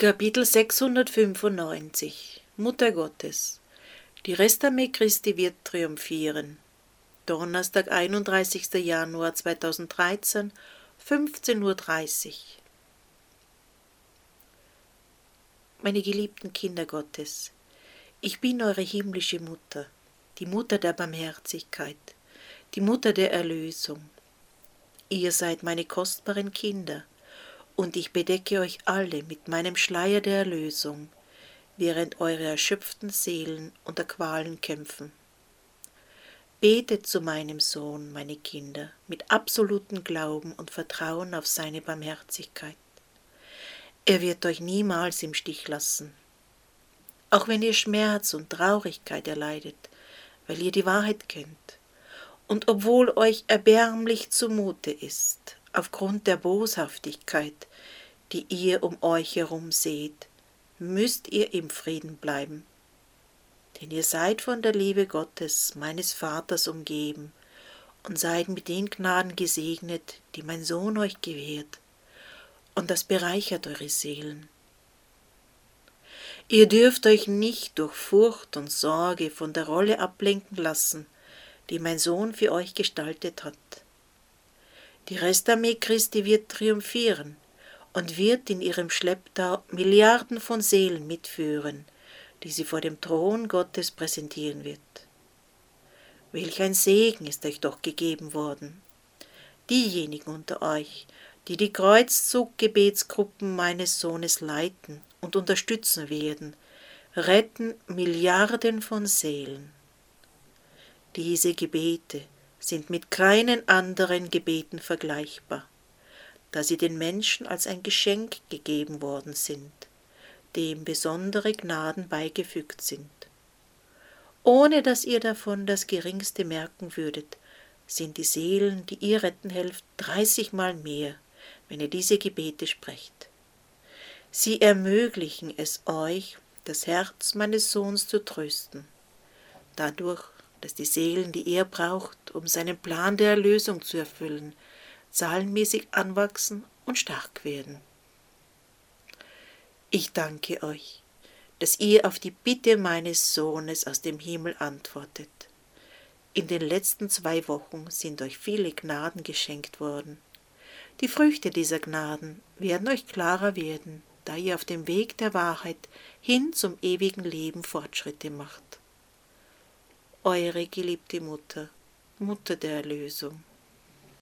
Kapitel 695 Mutter Gottes. Die Restarmee Christi wird triumphieren. Donnerstag, 31. Januar 2013, 15:30 Uhr. Meine geliebten Kinder Gottes, ich bin eure himmlische Mutter, die Mutter der Barmherzigkeit, die Mutter der Erlösung. Ihr seid meine kostbaren Kinder, und ich bedecke euch alle mit meinem Schleier der Erlösung, während eure erschöpften Seelen unter Qualen kämpfen. Betet zu meinem Sohn, meine Kinder, mit absolutem Glauben und Vertrauen auf seine Barmherzigkeit. Er wird euch niemals im Stich lassen. Auch wenn ihr Schmerz und Traurigkeit erleidet, weil ihr die Wahrheit kennt, und obwohl euch erbärmlich zumute ist, aufgrund der Boshaftigkeit, die ihr um euch herum seht, müsst ihr im Frieden bleiben. Denn ihr seid von der Liebe Gottes, meines Vaters, umgeben und seid mit den Gnaden gesegnet, die mein Sohn euch gewährt, und das bereichert eure Seelen. Ihr dürft euch nicht durch Furcht und Sorge von der Rolle ablenken lassen, die mein Sohn für euch gestaltet hat. Die Restarmee Christi wird triumphieren und wird in ihrem Schlepptau Milliarden von Seelen mitführen, die sie vor dem Thron Gottes präsentieren wird. Welch ein Segen ist euch doch gegeben worden! Diejenigen unter euch, die die Kreuzzug-Gebetsgruppen meines Sohnes leiten und unterstützen werden, retten Milliarden von Seelen. Diese Gebete sind mit keinen anderen Gebeten vergleichbar, da sie den Menschen als ein Geschenk gegeben worden sind, dem besondere Gnaden beigefügt sind. Ohne dass ihr davon das Geringste merken würdet, sind die Seelen, die ihr retten helft, 30-mal mehr, wenn ihr diese Gebete sprecht. Sie ermöglichen es euch, das Herz meines Sohns zu trösten, dadurch, dass die Seelen, die er braucht, um seinen Plan der Erlösung zu erfüllen, zahlenmäßig anwachsen und stark werden. Ich danke euch, dass ihr auf die Bitte meines Sohnes aus dem Himmel antwortet. In den letzten 2 Wochen sind euch viele Gnaden geschenkt worden. Die Früchte dieser Gnaden werden euch klarer werden, da ihr auf dem Weg der Wahrheit hin zum ewigen Leben Fortschritte macht. Eure geliebte Mutter, Mutter der Erlösung.